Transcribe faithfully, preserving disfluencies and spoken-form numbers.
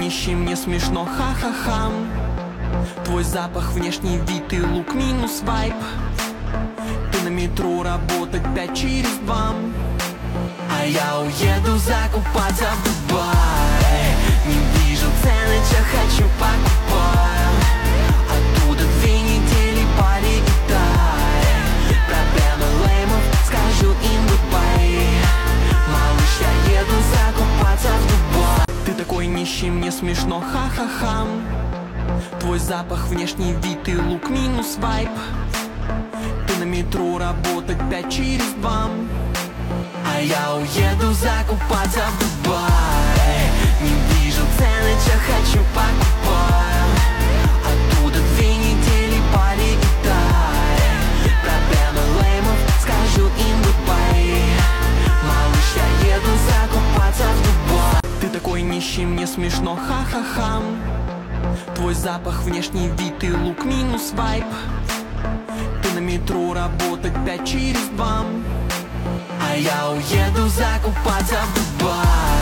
нищий, мне смешно, ха-ха-ха. Твой запах, внешний вид и лук минус вайб. Ты на метро работать пять через два, а я уеду закупаться в Дубай. Не вижу цены, чё хочу покупать. Оттуда две недели полетай. Проблемы леймов, скажу им Дубай. Малыш, я еду закупаться в Дубай. Ты такой нищий, мне смешно, ха-ха-ха. Твой запах, внешний вид и лук минус вайб. Ты на метро работать пять через два, а я уеду закупаться в Дубай. Не вижу цены, чё хочу покупать. Оттуда две недели полетай. Проблемы леймов, скажу им Дубай. Малыш, я еду закупаться в Дубай. Ты такой нищий, мне смешно, ха-ха-ха. Твой запах, внешний вид и лук минус вайб. Ты на метро работать пять через два, а я уеду закупаться в Дубай.